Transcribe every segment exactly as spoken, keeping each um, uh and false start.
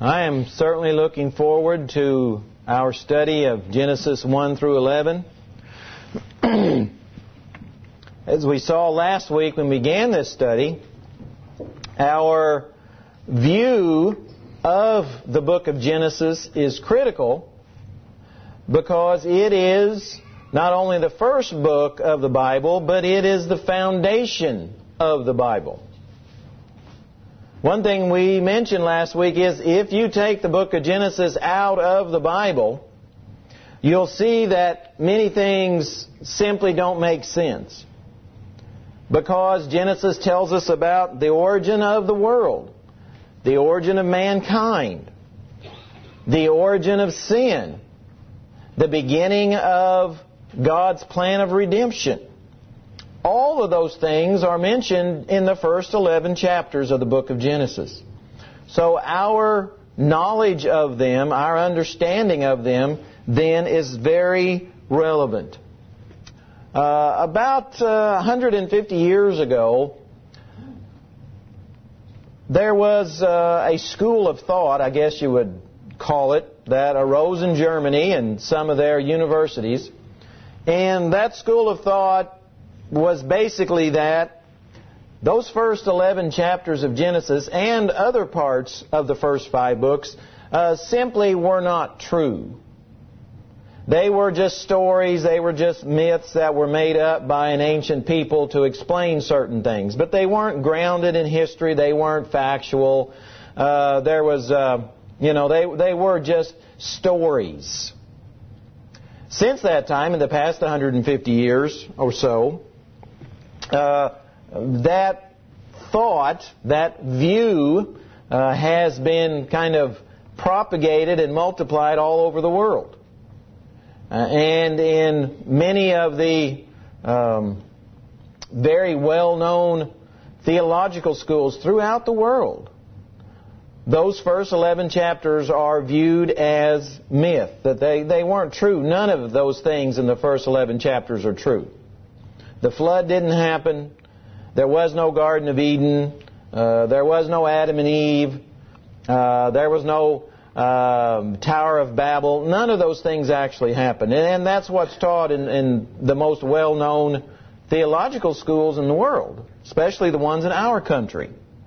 I am certainly looking forward to our study of Genesis one through eleven. As we saw last week when we began this study, our view of the book of Genesis is critical because it is not only the first book of the Bible, but it is the foundation of the Bible. One thing we mentioned last week is if you take the book of Genesis out of the Bible, you'll see that many things simply don't make sense. Because Genesis tells us about the origin of the world, the origin of mankind, the origin of sin, the beginning of God's plan of redemption. All of those things are mentioned in the first eleven chapters of the book of Genesis. So our knowledge of them, our understanding of them, then is very relevant. Uh, about uh, one hundred fifty years ago, there was uh, a school of thought, I guess you would call it, that arose in Germany and some of their universities. And that school of thought was basically that those first eleven chapters of Genesis and other parts of the first five books uh, simply were not true. They were just stories, they were just myths that were made up by an ancient people to explain certain things. But they weren't grounded in history, they weren't factual. Uh, there was, uh, you know, they, they were just stories. Since that time, in the past one hundred fifty years or so, Uh, that thought, that view uh, has been kind of propagated and multiplied all over the world. Uh, and in many of the um, very well-known theological schools throughout the world, those first eleven chapters are viewed as myth, that they, they weren't true. None of those things in the first eleven chapters are true. The flood didn't happen. There was no Garden of Eden. Uh, there was no Adam and Eve. Uh, there was no uh, Tower of Babel. None of those things actually happened. And, and that's what's taught in, in the most well-known theological schools in the world, especially the ones in our country.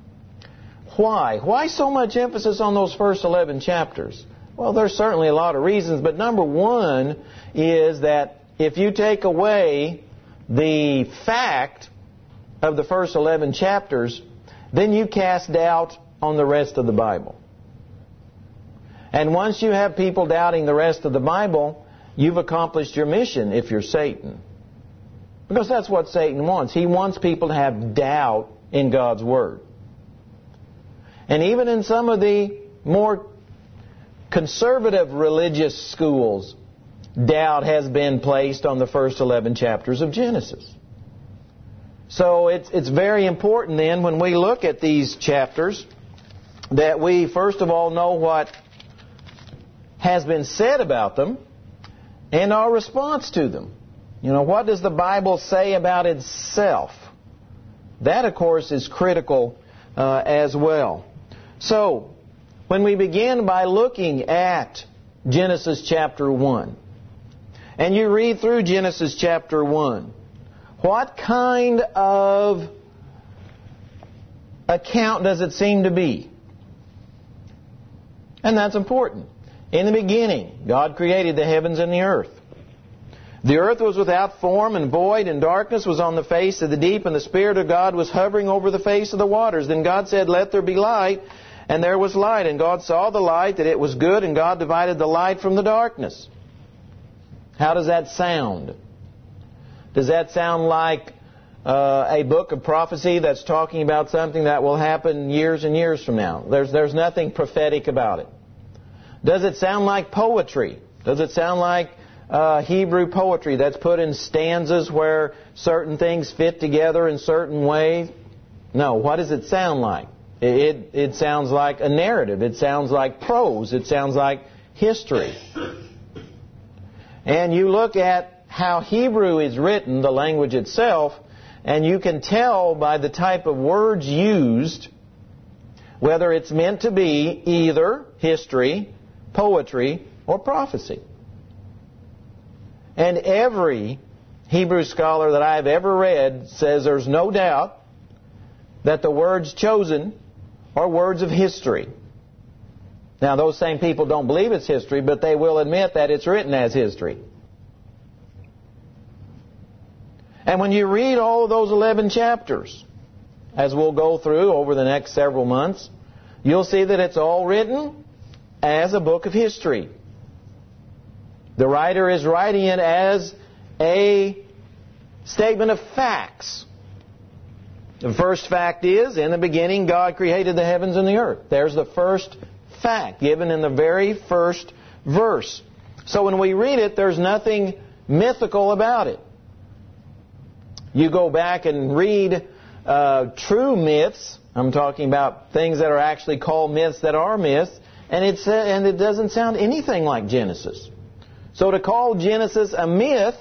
Why? Why so much emphasis on those first eleven chapters? Well, there's certainly a lot of reasons, but number one is that if you take away the fact of the first eleven chapters, then you cast doubt on the rest of the Bible. And once you have people doubting the rest of the Bible, you've accomplished your mission if you're Satan. Because that's what Satan wants. He wants people to have doubt in God's Word. And even in some of the more conservative religious schools, doubt has been placed on the first eleven chapters of Genesis. So it's it's very important then when we look at these chapters that we first of all know what has been said about them and our response to them. You know, what does the Bible say about itself? That, of course, is critical uh, as well. So, when we begin by looking at Genesis chapter one, and you read through Genesis chapter one, what kind of account does it seem to be? And that's important. In the beginning, God created the heavens and the earth. The earth was without form and void, and darkness was on the face of the deep, and the Spirit of God was hovering over the face of the waters. Then God said, "Let there be light," and there was light. And God saw the light, that it was good, and God divided the light from the darkness. How does that sound? Does that sound like uh, a book of prophecy that's talking about something that will happen years and years from now? There's, there's nothing prophetic about it. Does it sound like poetry? Does it sound like uh, Hebrew poetry that's put in stanzas where certain things fit together in certain ways? No. What does it sound like? It, it, it sounds like a narrative. It sounds like prose. It sounds like history. And you look at how Hebrew is written, the language itself, and you can tell by the type of words used whether it's meant to be either history, poetry, or prophecy. And every Hebrew scholar that I've ever read says there's no doubt that the words chosen are words of history. Now, those same people don't believe it's history, but they will admit that it's written as history. And when you read all of those eleven chapters, as we'll go through over the next several months, you'll see that it's all written as a book of history. The writer is writing it as a statement of facts. The first fact is, in the beginning, God created the heavens and the earth. There's the first fact given in the very first verse. So when we read it, there's nothing mythical about it. You go back and read uh, true myths. I'm talking about things that are actually called myths that are myths, and it's uh, and it doesn't sound anything like Genesis. So to call Genesis a myth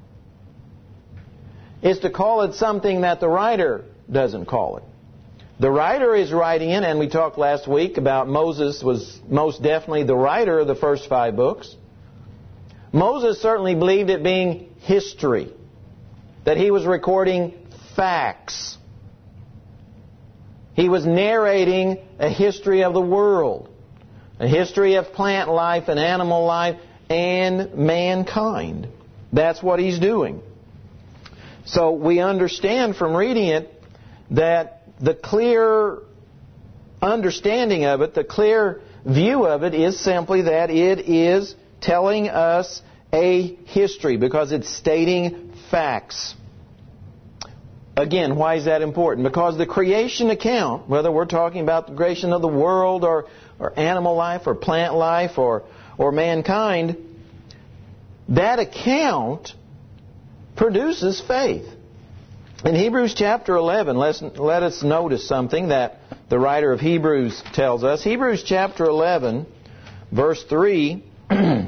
is to call it something that the writer doesn't call it. The writer is writing in, and we talked last week about Moses was most definitely the writer of the first five books. Moses certainly believed it being history, that he was recording facts. He was narrating a history of the world, a history of plant life and animal life and mankind. That's what he's doing. So we understand from reading it that the clear understanding of it, the clear view of it is simply that it is telling us a history because it's stating facts. Again, why is that important? Because the creation account, whether we're talking about the creation of the world or, or animal life or plant life or, or mankind, that account produces faith. In Hebrews chapter eleven, let's, let us notice something that the writer of Hebrews tells us. Hebrews chapter eleven, verse three, the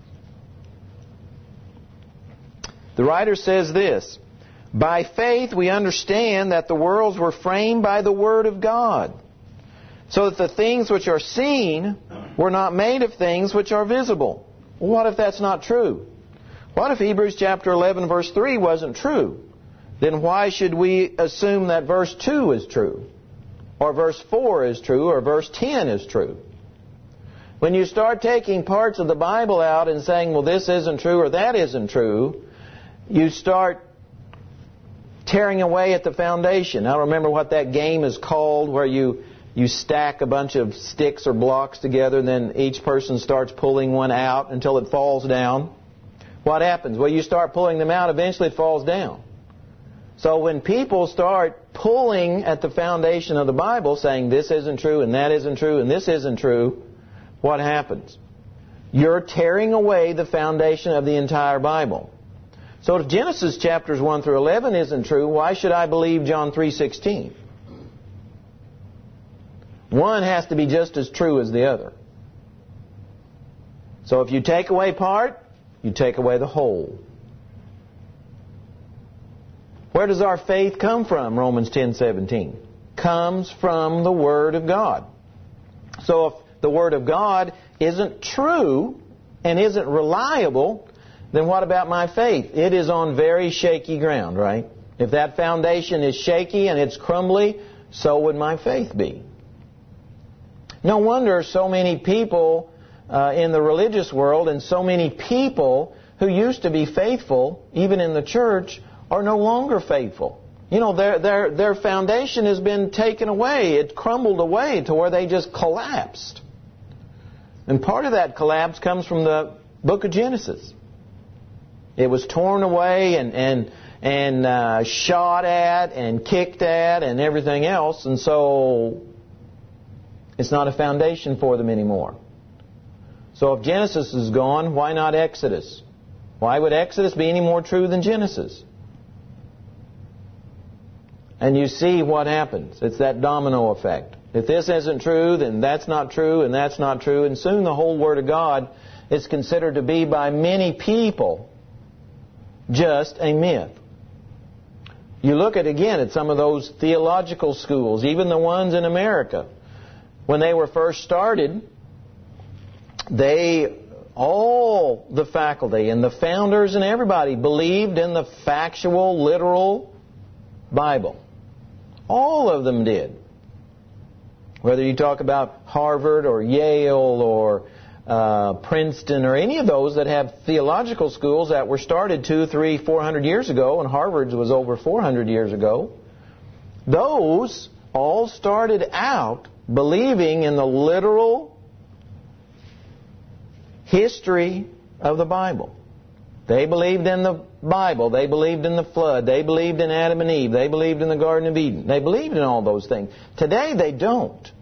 writer says this, "By faith we understand that the worlds were framed by the Word of God, so that the things which are seen were not made of things which are visible." Well, what if that's not true? What if Hebrews chapter eleven, verse three wasn't true? Then why should we assume that verse two is true? Or verse four is true? Or verse ten is true? When you start taking parts of the Bible out and saying, well, this isn't true or that isn't true, you start tearing away at the foundation. I don't remember what that game is called where you, you stack a bunch of sticks or blocks together and then each person starts pulling one out until it falls down. What happens? Well, you start pulling them out, eventually it falls down. So when people start pulling at the foundation of the Bible, saying this isn't true and that isn't true and this isn't true, what happens? You're tearing away the foundation of the entire Bible. So if Genesis chapters one through eleven isn't true, why should I believe John three sixteen? One has to be just as true as the other. So if you take away part, you take away the whole. Where does our faith come from? Romans ten seventeen. Comes from the Word of God. So if the Word of God isn't true and isn't reliable, then what about my faith? It is on very shaky ground, right? If that foundation is shaky and it's crumbly, so would my faith be. No wonder so many people uh, in the religious world and so many people who used to be faithful, even in the church, are no longer faithful. You know, their their their foundation has been taken away. It crumbled away to where they just collapsed. And part of that collapse comes from the book of Genesis. It was torn away and and and uh, shot at and kicked at and everything else, and so it's not a foundation for them anymore. So if Genesis is gone, why not Exodus? Why would Exodus be any more true than Genesis? And you see what happens. It's that domino effect. If this isn't true, then that's not true, and that's not true. And soon the whole Word of God is considered to be by many people just a myth. You look at, again, at some of those theological schools, even the ones in America. when they were first started, they, all the faculty and the founders and everybody believed in the factual, literal Bible. All of them did. Whether you talk about Harvard or Yale or uh, Princeton or any of those that have theological schools that were started two, three, four hundred years ago, and Harvard's was over four hundred years ago, those all started out believing in the literal history of the Bible. They believed in the Bible. They believed in the flood. They believed in Adam and Eve. They believed in the Garden of Eden. They believed in all those things. Today they don't.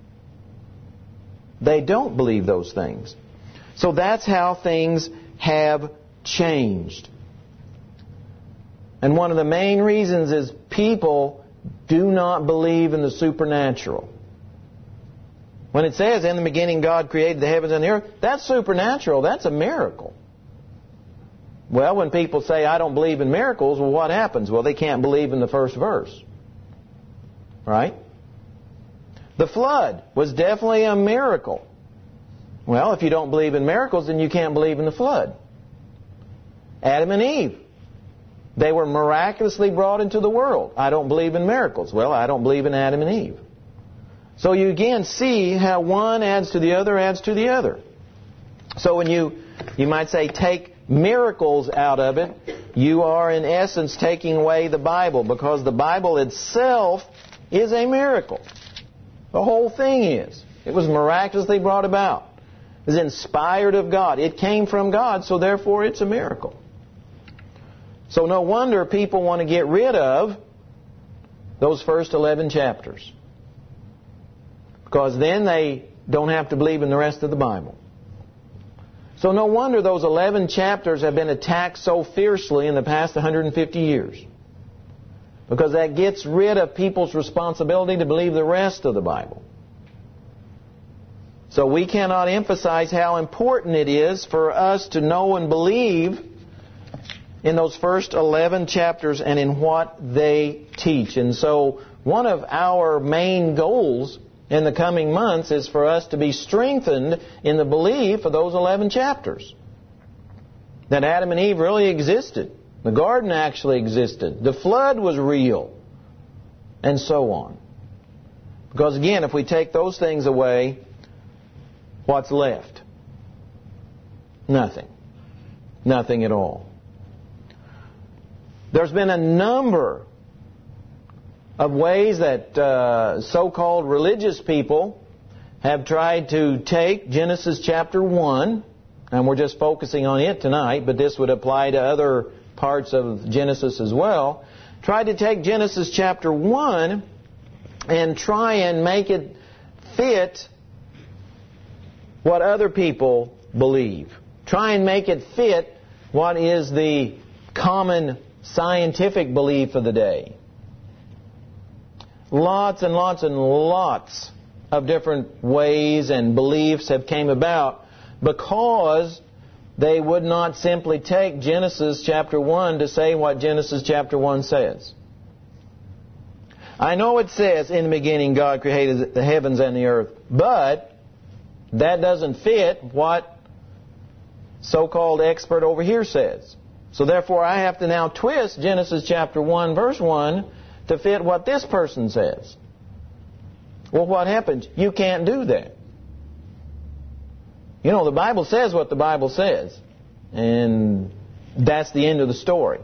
They don't believe those things. So that's how things have changed. And one of the main reasons is people do not believe in the supernatural. When it says, in the beginning God created the heavens and the earth, that's supernatural. That's a miracle. Well, when people say, I don't believe in miracles, well, what happens? Well, they can't believe in the first verse. Right? The flood was definitely a miracle. Well, if you don't believe in miracles, then you can't believe in the flood. Adam and Eve, they were miraculously brought into the world. I don't believe in miracles. Well, I don't believe in Adam and Eve. So you again see how one adds to the other, adds to the other. So when you, you might say, take miracles out of it, you are in essence taking away the Bible, because the Bible itself is a miracle. The whole thing is. It was miraculously brought about. It was inspired of God. It came from God, so therefore it's a miracle. So no wonder people want to get rid of those first eleven chapters. Because then they don't have to believe in the rest of the Bible. So no wonder those eleven chapters have been attacked so fiercely in the past one hundred fifty years. Because that gets rid of people's responsibility to believe the rest of the Bible. So we cannot emphasize how important it is for us to know and believe in those first eleven chapters and in what they teach. And so one of our main goals in the coming months is for us to be strengthened in the belief of those eleven chapters. That Adam and Eve really existed. The garden actually existed. The flood was real. And so on. Because again, if we take those things away, what's left? Nothing. Nothing at all. There's been a number of ways that uh, so-called religious people have tried to take Genesis chapter one, and we're just focusing on it tonight, but this would apply to other parts of Genesis as well, tried to take Genesis chapter one and try and make it fit what other people believe. Try and make it fit what is the common scientific belief of the day. Lots and lots and lots of different ways and beliefs have came about because they would not simply take Genesis chapter one to say what Genesis chapter one says. I know it says, in the beginning God created the heavens and the earth, but that doesn't fit what so-called expert over here says. So therefore I have to now twist Genesis chapter one verse one to fit what this person says. Well, what happens? You can't do that. You know, the Bible says what the Bible says. And that's the end of the story.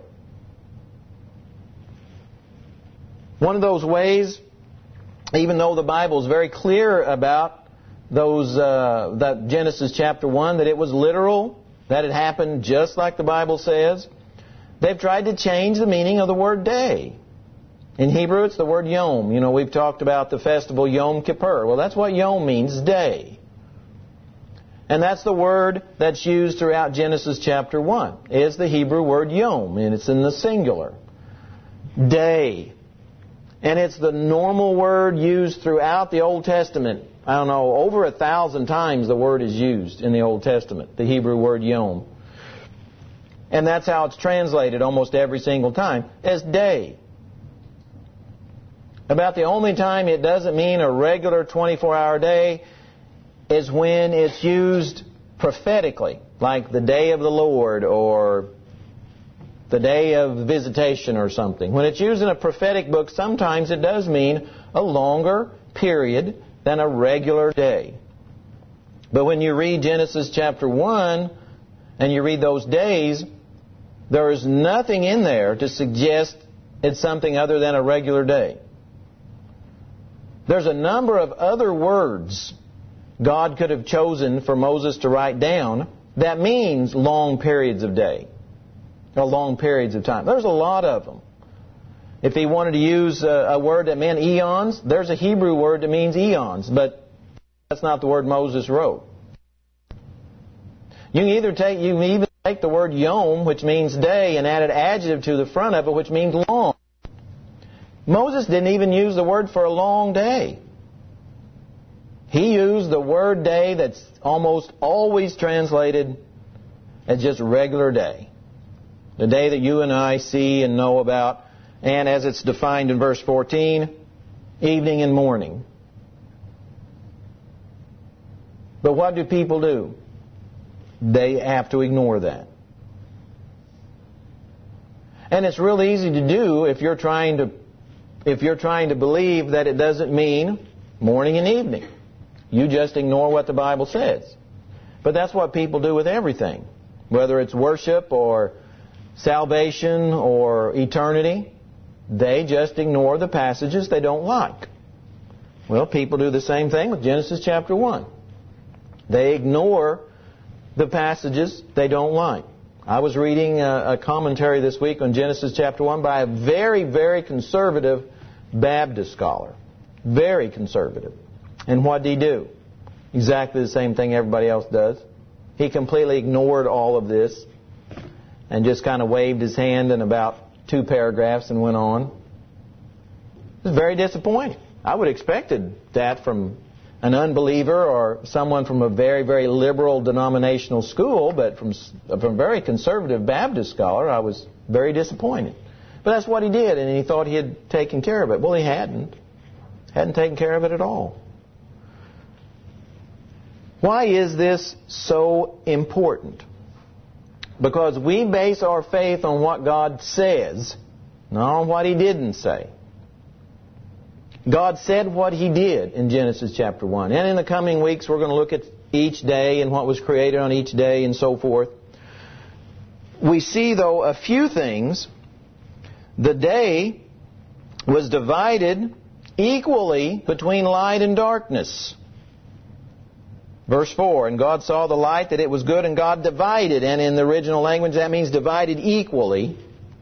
One of those ways, even though the Bible is very clear about those uh, that Genesis chapter one, that it was literal, that it happened just like the Bible says, they've tried to change the meaning of the word day. In Hebrew, it's the word Yom. You know, we've talked about the festival Yom Kippur. Well, that's what Yom means, day. And that's the word that's used throughout Genesis chapter one. It's the Hebrew word Yom, and it's in the singular. Day. And it's the normal word used throughout the Old Testament. I don't know, over a thousand times the word is used in the Old Testament, the Hebrew word Yom. And that's how it's translated almost every single time, as day. About the only time it doesn't mean a regular twenty-four hour day is when it's used prophetically, like the day of the Lord or the day of visitation or something. When it's used in a prophetic book, sometimes it does mean a longer period than a regular day. But when you read Genesis chapter one and you read those days, there is nothing in there to suggest it's something other than a regular day. There's a number of other words God could have chosen for Moses to write down that means long periods of day, or long periods of time. There's a lot of them. If he wanted to use a, a word that meant eons, there's a Hebrew word that means eons, but that's not the word Moses wrote. You can either take, you can even take the word yom, which means day, and add an adjective to the front of it, which means long. Moses didn't even use the word for a long day. He used the word day that's almost always translated as just regular day. The day that you and I see and know about. And as it's defined in verse fourteen, evening and morning. But what do people do? They have to ignore that. And it's real easy to do if you're trying to if you're trying to believe that it doesn't mean morning and evening. You just ignore what the Bible says. But that's what people do with everything. Whether it's worship or salvation or eternity, they just ignore the passages they don't like. Well, people do the same thing with Genesis chapter one. They ignore the passages they don't like. I was reading a, a commentary this week on Genesis chapter one by a very, very conservative Baptist scholar. Very conservative. And what did he do? Exactly the same thing everybody else does. He completely ignored all of this and just kind of waved his hand in about two paragraphs and went on. It was very disappointing. I would have expected that from an unbeliever or someone from a very, very liberal denominational school, but from, from a very conservative Baptist scholar, I was very disappointed. But that's what he did, and he thought he had taken care of it. Well, he hadn't. Hadn't taken care of it at all. Why is this so important? Because we base our faith on what God says, not on what He didn't say. God said what He did in Genesis chapter one. And in the coming weeks we're going to look at each day and what was created on each day and so forth. We see, though, a few things. The day was divided equally between light and darkness. Verse four, and God saw the light that it was good, and God divided. And in the original language that means divided equally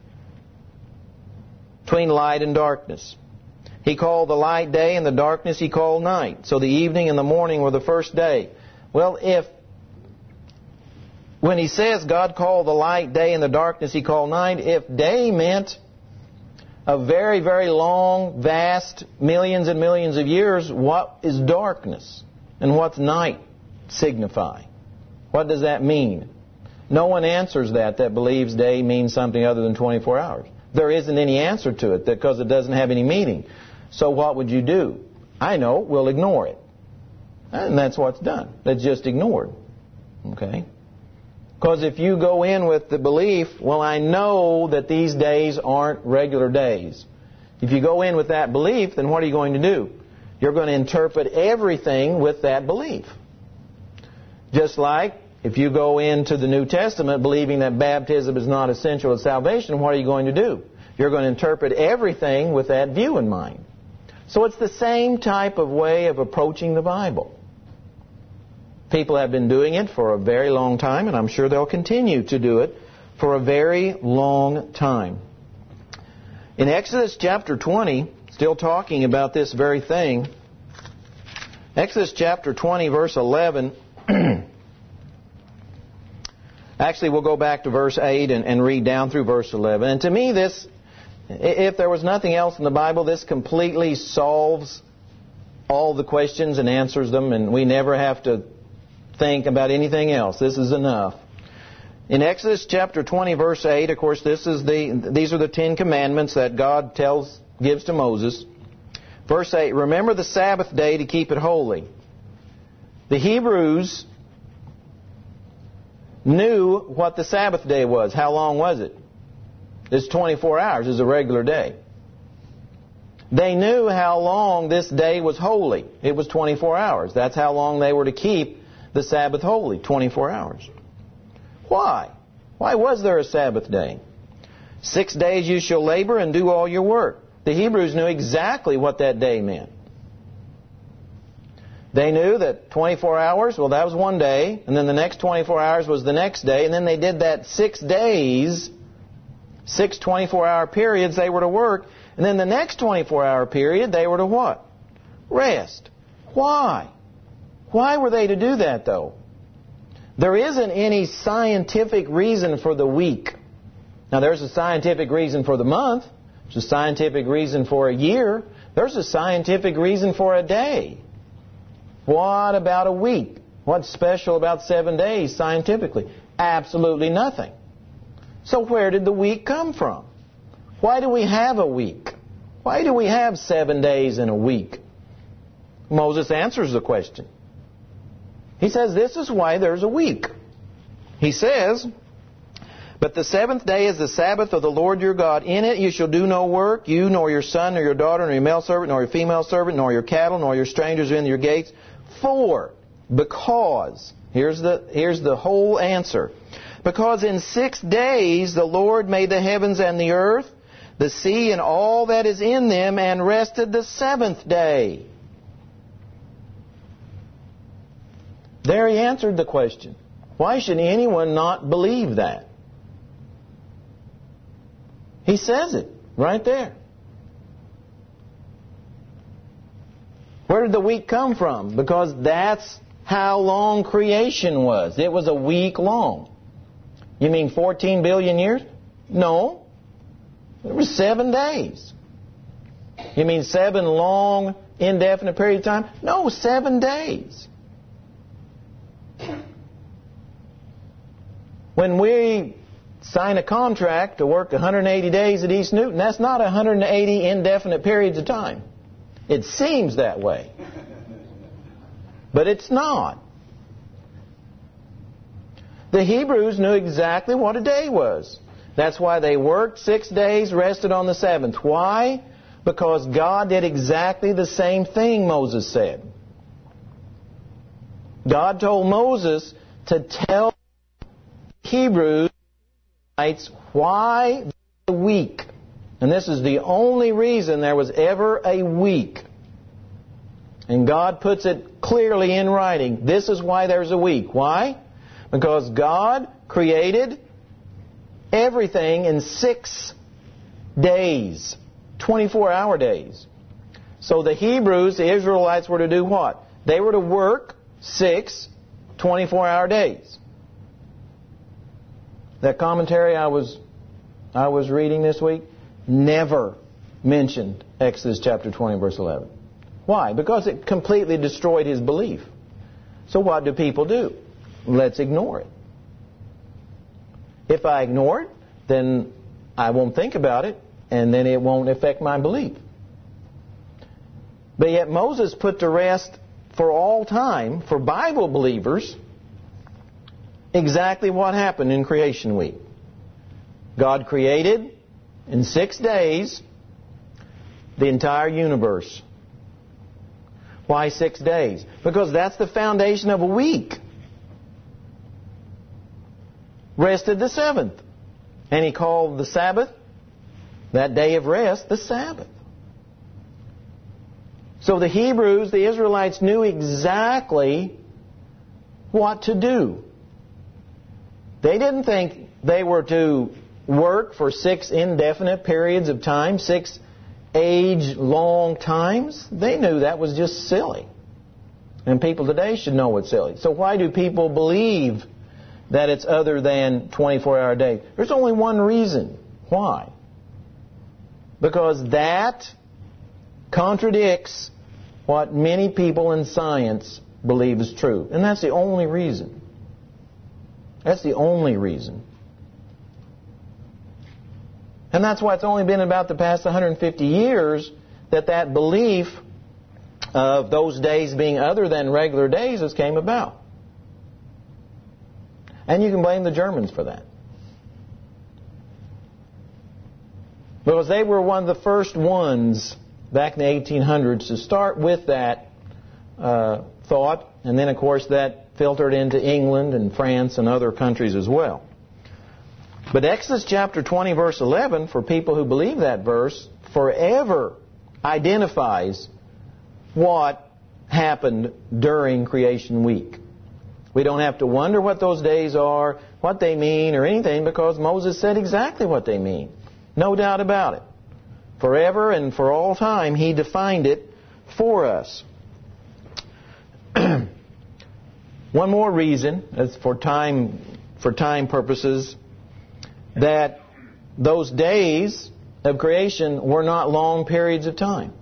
between light and darkness. He called the light day, and the darkness He called night. So the evening and the morning were the first day. Well, if when He says God called the light day and the darkness He called night, if day meant a very, very long, vast, millions and millions of years, what is darkness? And what's night signify? What does that mean? No one answers that that believes day means something other than twenty-four hours. There isn't any answer to it because it doesn't have any meaning. So what would you do? I know, we'll ignore it. And that's what's done. That's just ignored. Okay? Because if you go in with the belief, well, I know that these days aren't regular days. If you go in with that belief, then what are you going to do? You're going to interpret everything with that belief. Just like if you go into the New Testament believing that baptism is not essential to salvation, what are you going to do? You're going to interpret everything with that view in mind. So it's the same type of way of approaching the Bible. People have been doing it for a very long time, and I'm sure they'll continue to do it for a very long time. In Exodus chapter twenty, still talking about this very thing, Exodus chapter twenty, verse eleven, actually we'll go back to verse eight and, and read down through verse eleven. And to me this, if there was nothing else in the Bible, this completely solves all the questions and answers them, and we never have to think about anything else. This is enough. In Exodus chapter twenty, verse eight, of course, this is the these are the Ten Commandments that God tells gives to Moses. Verse eight, remember the Sabbath day to keep it holy. The Hebrews knew what the Sabbath day was. How long was it? It's twenty-four hours. It's a regular day. They knew how long this day was holy. It was twenty-four hours. That's how long they were to keep the Sabbath holy, twenty-four hours. Why? Why was there a Sabbath day? Six days you shall labor and do all your work. The Hebrews knew exactly what that day meant. They knew that twenty-four hours, well, that was one day, and then the next twenty-four hours was the next day, and then they did that six days, six twenty-four hour periods they were to work, and then the next twenty-four hour period they were to what? Rest. Why? Why were they to do that, though? There isn't any scientific reason for the week. Now, there's a scientific reason for the month. There's a scientific reason for a year. There's a scientific reason for a day. What about a week? What's special about seven days scientifically? Absolutely nothing. So where did the week come from? Why do we have a week? Why do we have seven days in a week? Moses answers the question. He says this is why there's a week. He says, but the seventh day is the Sabbath of the Lord your God. In it you shall do no work, you nor your son nor your daughter nor your male servant nor your female servant nor your cattle nor your strangers within your gates. For, because, here's the, here's the whole answer. Because in six days the Lord made the heavens and the earth, the sea and all that is in them, and rested the seventh day. There he answered the question. Why should anyone not believe that? He says it right there. Where did the week come from? Because that's how long creation was. It was a week long. You mean fourteen billion years? No. It was seven days. You mean seven long, indefinite period of time? No, seven days. When we sign a contract to work one hundred eighty days at East Newton, that's not one hundred eighty indefinite periods of time. It seems that way. But it's not. The Hebrews knew exactly what a day was. That's why they worked six days, rested on the seventh. Why? Because God did exactly the same thing, Moses said. God told Moses to tell Hebrews why the week. And this is the only reason there was ever a week. And God puts it clearly in writing. This is why there's a week. Why? Because God created everything in six days. twenty-four hour days. So the Hebrews, the Israelites, were to do what? They were to work six twenty-four hour days. That commentary I was I was reading this week never mentioned Exodus chapter twenty, verse eleven. Why? Because it completely destroyed his belief. So what do people do? Let's ignore it. If I ignore it, then I won't think about it, and then it won't affect my belief. But yet Moses put to rest for all time, for Bible believers, exactly what happened in creation week. God created in six days the entire universe. Why six days? Because that's the foundation of a week. Rested the seventh. And he called the Sabbath, that day of rest, the Sabbath. So the Hebrews, the Israelites, knew exactly what to do. They didn't think they were to work for six indefinite periods of time, six age-long times. They knew that was just silly. And people today should know it's silly. So why do people believe that it's other than twenty-four hour day? There's only one reason. Why? Because that contradicts what many people in science believe is true. And that's the only reason. That's the only reason. And that's why it's only been about the past one hundred fifty years that that belief of those days being other than regular days has came about. And you can blame the Germans for that. Because they were one of the first ones back in the eighteen hundreds to start with that uh, thought. And then, of course, that filtered into England and France and other countries as well. But Exodus chapter twenty, verse eleven, for people who believe that verse, forever identifies what happened during creation week. We don't have to wonder what those days are, what they mean, or anything, because Moses said exactly what they mean. No doubt about it. Forever and for all time, He defined it for us. One more reason, as for time, for time purposes, that those days of creation were not long periods of time.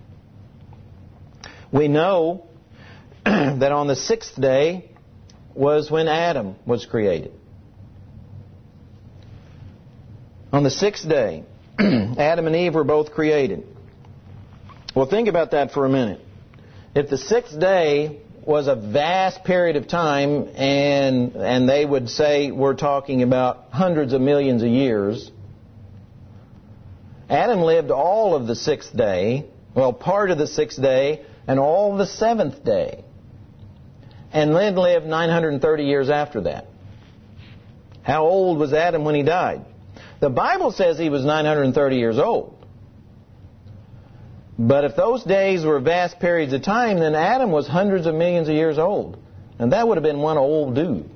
We know that on the sixth day was when Adam was created. On the sixth day, Adam and Eve were both created. Well, think about that for a minute. If the sixth day was a vast period of time, and and they would say we're talking about hundreds of millions of years, Adam lived all of the sixth day, well, part of the sixth day, and all of the seventh day. And then lived nine hundred thirty years after that. How old was Adam when he died? The Bible says he was nine hundred thirty years old. But if those days were vast periods of time, then Adam was hundreds of millions of years old. And that would have been one old dude.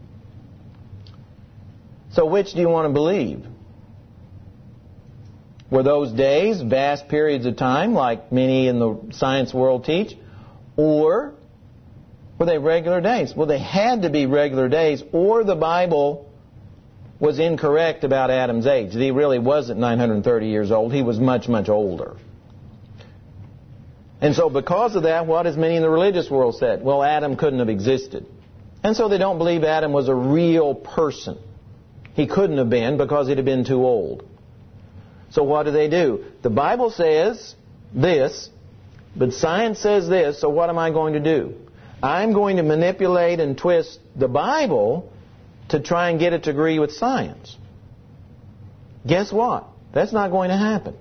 So which do you want to believe? Were those days vast periods of time, like many in the science world teach? Or were they regular days? Well, they had to be regular days, or the Bible was incorrect about Adam's age. He really wasn't nine hundred thirty years old. He was much, much older. And so because of that, what has many in the religious world said? Well, Adam couldn't have existed. And so they don't believe Adam was a real person. He couldn't have been because he'd have been too old. So what do they do? The Bible says this, but science says this, so what am I going to do? I'm going to manipulate and twist the Bible to try and get it to agree with science. Guess what? That's not going to happen.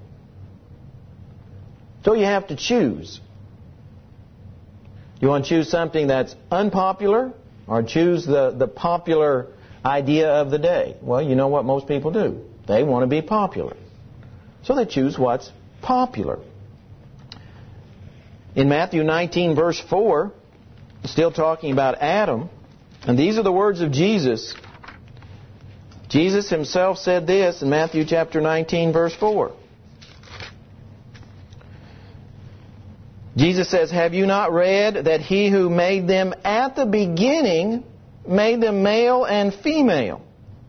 So you have to choose. You want to choose something that's unpopular or choose the, the popular idea of the day? Well, you know what most people do. They want to be popular. So they choose what's popular. In Matthew nineteen, verse four, still talking about Adam, and these are the words of Jesus. Jesus Himself said this in Matthew chapter nineteen, verse four. Jesus says, have you not read that He who made them at the beginning made them male and female?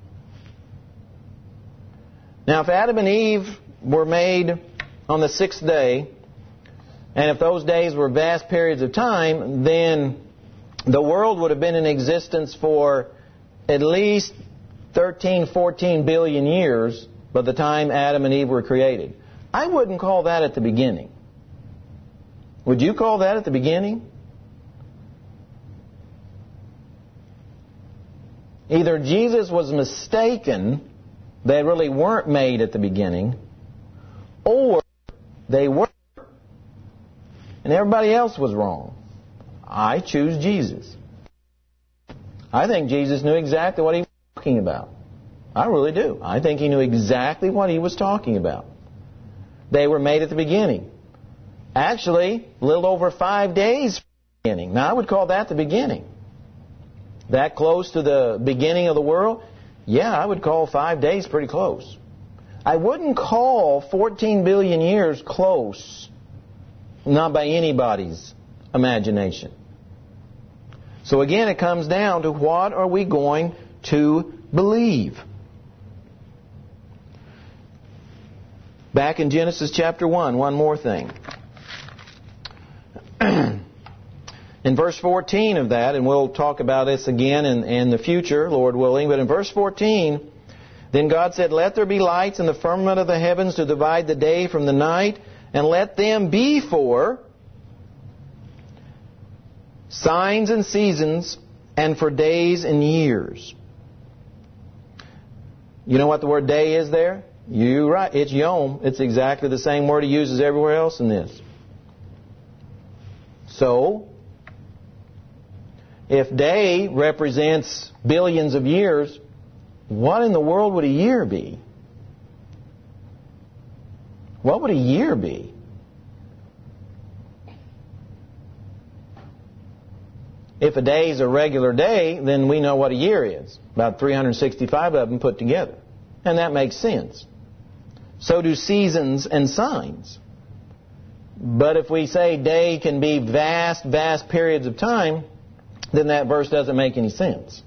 Now, if Adam and Eve were made on the sixth day, and if those days were vast periods of time, then the world would have been in existence for at least thirteen, fourteen billion years by the time Adam and Eve were created. I wouldn't call that at the beginning. Would you call that at the beginning? Either Jesus was mistaken, they really weren't made at the beginning, or they were, and everybody else was wrong. I choose Jesus. I think Jesus knew exactly what He was talking about. I really do. I think He knew exactly what He was talking about. They were made at the beginning. Actually, a little over five days from the beginning. Now, I would call that the beginning. That close to the beginning of the world? Yeah, I would call five days pretty close. I wouldn't call fourteen billion years close, not by anybody's imagination. So again, it comes down to what are we going to believe? Back in Genesis chapter one, one more thing. In verse fourteen of that, and we'll talk about this again in, in the future, Lord willing, but in verse fourteen, then God said, let there be lights in the firmament of the heavens to divide the day from the night, and let them be for signs and seasons, and for days and years. You know what the word day is there? You're right. It's yom. It's exactly the same word he uses everywhere else in this. So, if day represents billions of years, what in the world would a year be? What would a year be? If a day is a regular day, then we know what a year is. About three hundred sixty-five of them put together. And that makes sense. So do seasons and signs. But if we say day can be vast, vast periods of time, then that verse doesn't make any sense.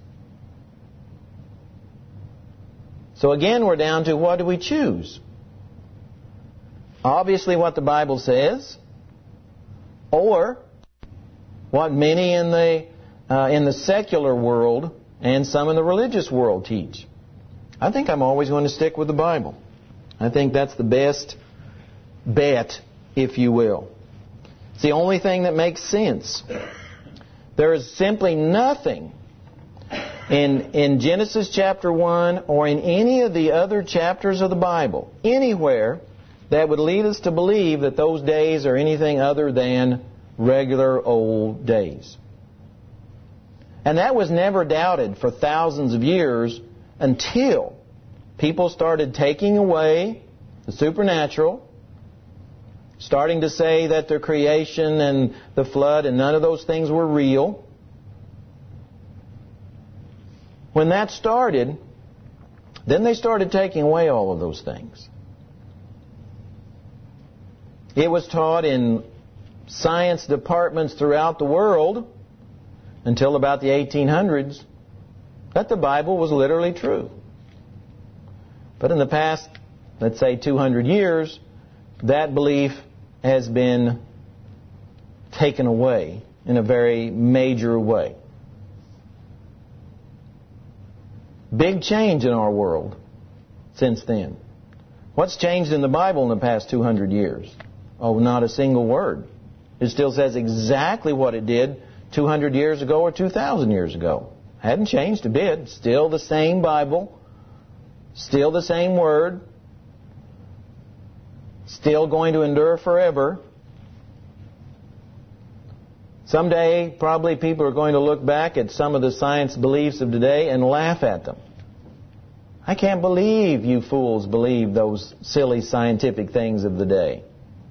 So again, we're down to what do we choose? Obviously what the Bible says, or what many in the uh, in the secular world and some in the religious world teach. I think I'm always going to stick with the Bible. I think that's the best bet, if you will. It's the only thing that makes sense. There is simply nothing in in Genesis chapter one or in any of the other chapters of the Bible, anywhere, that would lead us to believe that those days are anything other than regular old days. And that was never doubted for thousands of years until people started taking away the supernatural, starting to say that the creation and the flood and none of those things were real. When that started, then they started taking away all of those things. It was taught in science departments throughout the world until about the eighteen hundreds that the Bible was literally true. But in the past, let's say two hundred years, that belief has been taken away in a very major way. Big change in our world since then. What's changed in the Bible in the past two hundred years? Oh, not a single word. It still says exactly what it did two hundred years ago or two thousand years ago. Hadn't changed a bit. Still the same Bible. Still the same Word. Still going to endure forever. Someday, probably people are going to look back at some of the science beliefs of today and laugh at them. I can't believe you fools believe those silly scientific things of the day.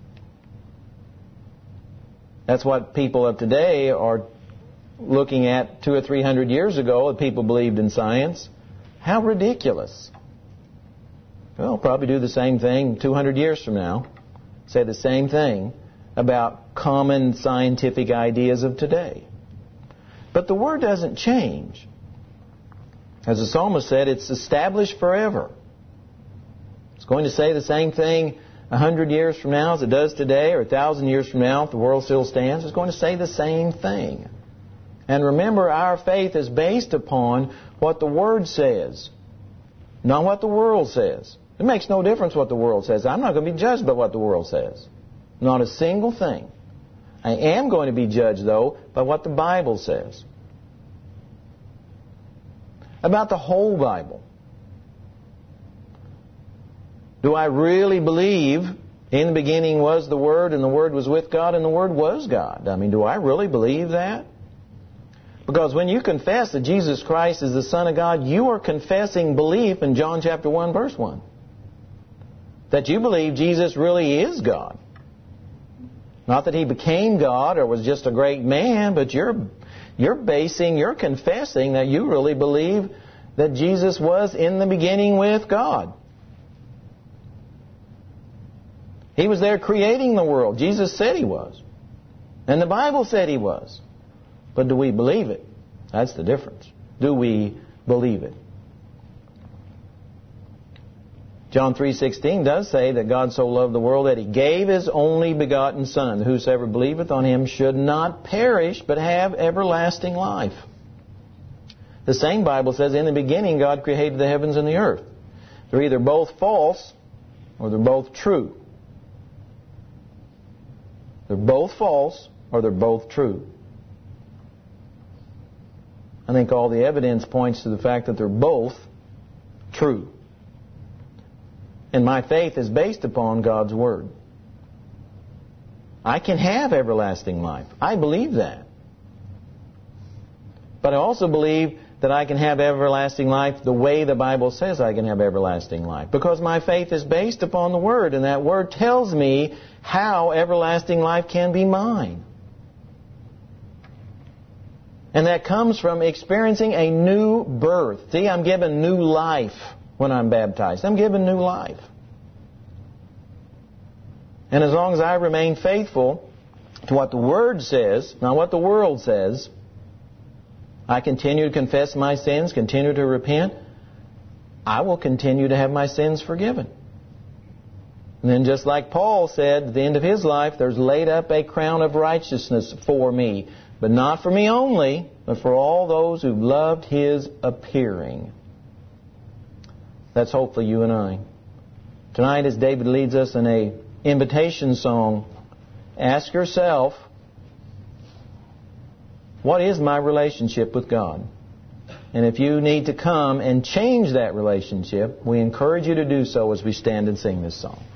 That's what people of today are looking at two or three hundred years ago that people believed in science. How ridiculous. Well, probably do the same thing two hundred years from now. Say the same thing about common scientific ideas of today. But the Word doesn't change. As the psalmist said, it's established forever. It's going to say the same thing a hundred years from now as it does today, or a thousand years from now if the world still stands. It's going to say the same thing. And remember, our faith is based upon what the Word says, not what the world says. It makes no difference what the world says. I'm not going to be judged by what the world says. Not a single thing. I am going to be judged, though, by what the Bible says. About the whole Bible. Do I really believe in the beginning was the Word, and the Word was with God, and the Word was God? I mean, do I really believe that? Because when you confess that Jesus Christ is the Son of God, you are confessing belief in John chapter one, verse one. That you believe Jesus really is God. Not that He became God or was just a great man, but you're you're basing, you're confessing that you really believe that Jesus was in the beginning with God. He was there creating the world. Jesus said He was. And the Bible said He was. But do we believe it? That's the difference. Do we believe it? John three sixteen does say that God so loved the world that He gave His only begotten Son. Whosoever believeth on Him should not perish, but have everlasting life. The same Bible says, in the beginning God created the heavens and the earth. They're either both false or they're both true. They're both false or they're both true. I think all the evidence points to the fact that they're both true. And my faith is based upon God's Word. I can have everlasting life. I believe that. But I also believe that I can have everlasting life the way the Bible says I can have everlasting life. Because my faith is based upon the Word, and that Word tells me how everlasting life can be mine. And that comes from experiencing a new birth. See, I'm given new life when I'm baptized. I'm given new life. And as long as I remain faithful to what the Word says, not what the world says, I continue to confess my sins, continue to repent, I will continue to have my sins forgiven. And then just like Paul said at the end of his life, there's laid up a crown of righteousness for me. But not for me only, but for all those who've loved His appearing. That's hopefully you and I. Tonight, as David leads us in a invitation song, ask yourself, what is my relationship with God? And if you need to come and change that relationship, we encourage you to do so as we stand and sing this song.